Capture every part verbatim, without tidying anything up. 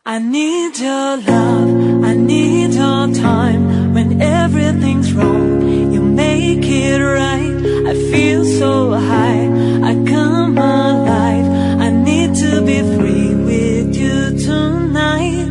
I need your love, I need your time. When everything's wrong, you make it right. I feel so high, I come alive. I need to be free with you tonight.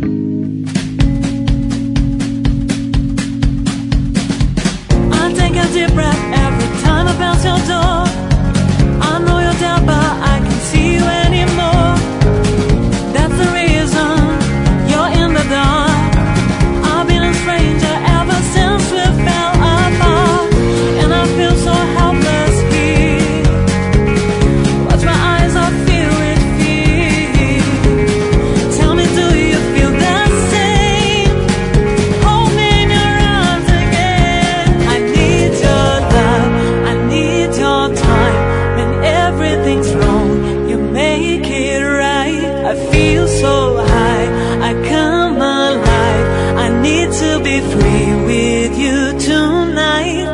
I take a deep breath every time I bounce your door. I know you're down, but I can't see you anymore. That's the reason you're in the dark. I've been a stranger ever since we fell apart, and I feel so helpless here. Watch my eyes, I feel with fear. Tell me, do you feel the same? Hold me in your arms again. I need your love, I need your time. When everything's wrong, you make it right. I feel so high, I come alive. I need to be free with you tonight.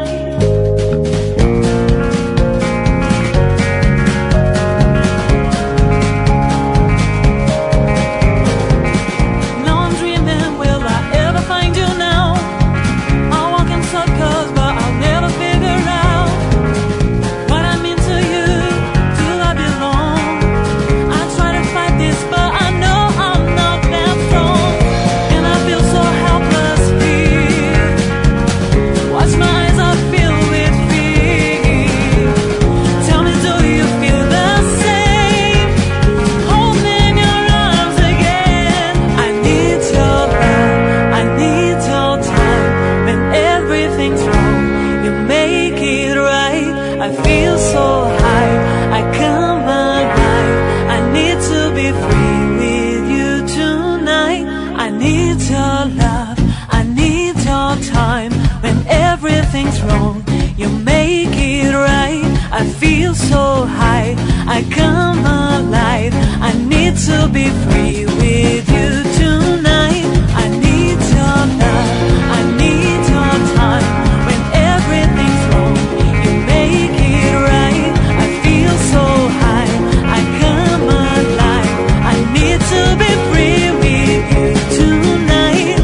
No, I'm dreaming, will I ever find you now? I walk in circles, but I'll never figure out what I mean to you. Do I belong? I try to fight this, but I know I'm not that strong, and I feel so helpless here. Watch my eyes, I feel with fear. Tell me, do you feel the same? Hold me in your arms again. I need your love, I need your time. When everything's wrong, you make it right. I feel so high, I come alive. I need to be free with you tonight. I need your love, I need your time. When everything's wrong, you make it right. I feel so high, I come alive. I need to be free with you tonight. I need your love, I need your time. When everything's wrong, you make it right. I feel so high, I come alive. I need to be free with you tonight.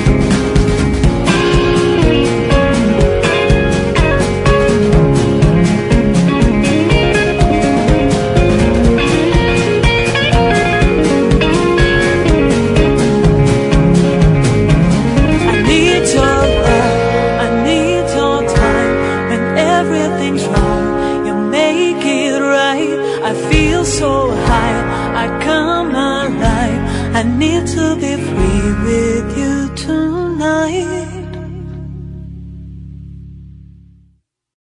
I need your love, I need your time. When everything's wrong, you make it right. I feel so high, I come alive. I need to be free with you.